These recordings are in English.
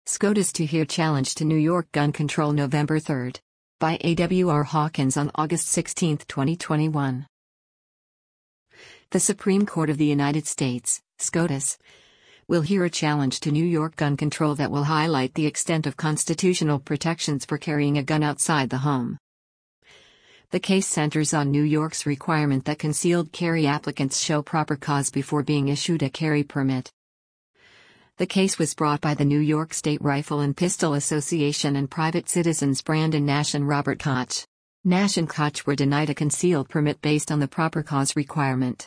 SCOTUS to hear challenge to New York gun control November 3. By A.W.R. Hawkins on August 16, 2021. The Supreme Court of the United States, SCOTUS, will hear a challenge to New York gun control that will highlight the extent of constitutional protections for carrying a gun outside the home. The case centers on New York's requirement that concealed carry applicants show proper cause before being issued a carry permit. The case was brought by the New York State Rifle and Pistol Association and private citizens Brandon Nash and Robert Koch. Nash and Koch were denied a concealed permit based on the proper cause requirement.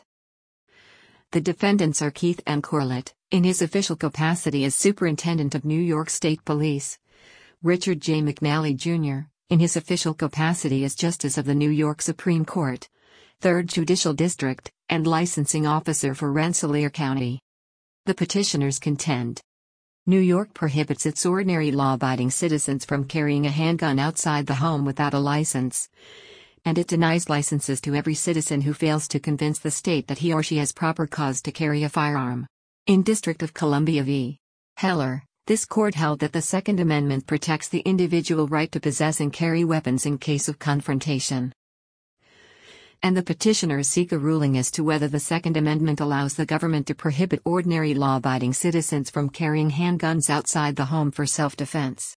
The defendants are Keith M. Corlett, in his official capacity as Superintendent of New York State Police, Richard J. McNally, Jr., in his official capacity as Justice of the New York Supreme Court, 3rd Judicial District, and Licensing Officer for Rensselaer County. The petitioners contend New York prohibits its ordinary law-abiding citizens from carrying a handgun outside the home without a license, and it denies licenses to every citizen who fails to convince the state that he or she has proper cause to carry a firearm. In District of Columbia v. Heller, this court held that the Second Amendment protects the individual right to possess and carry weapons in case of confrontation. And the petitioners seek a ruling as to whether the Second Amendment allows the government to prohibit ordinary law-abiding citizens from carrying handguns outside the home for self-defense.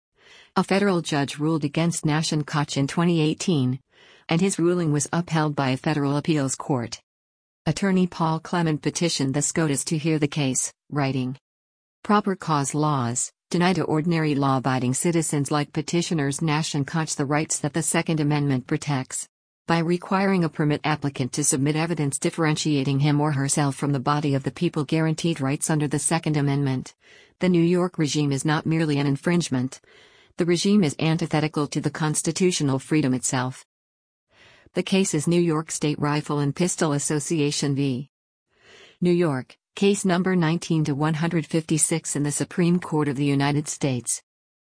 A federal judge ruled against Nash and Koch in 2018, and his ruling was upheld by a federal appeals court. Attorney Paul Clement petitioned the SCOTUS to hear the case, writing, "Proper cause laws deny to ordinary law-abiding citizens like petitioners Nash and Koch the rights that the Second Amendment protects. By requiring a permit applicant to submit evidence differentiating him or herself from the body of the people guaranteed rights under the Second Amendment, the New York regime is not merely an infringement. The regime is antithetical to the constitutional freedom itself." The case is New York State Rifle and Pistol Association v. New York, case number 19-156 in the Supreme Court of the United States.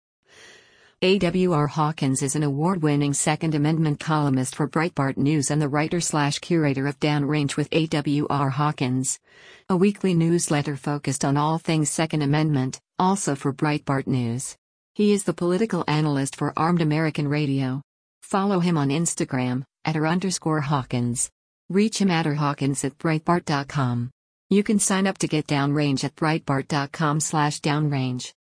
A.W.R. Hawkins is an award-winning Second Amendment columnist for Breitbart News and the writer/curator of Downrange with A.W.R. Hawkins, a weekly newsletter focused on all things Second Amendment, also for Breitbart News. He is the political analyst for Armed American Radio. Follow him on Instagram, @r_Hawkins. Reach him @rhawkins@breitbart.com. You can sign up to get Downrange at breitbart.com/downrange.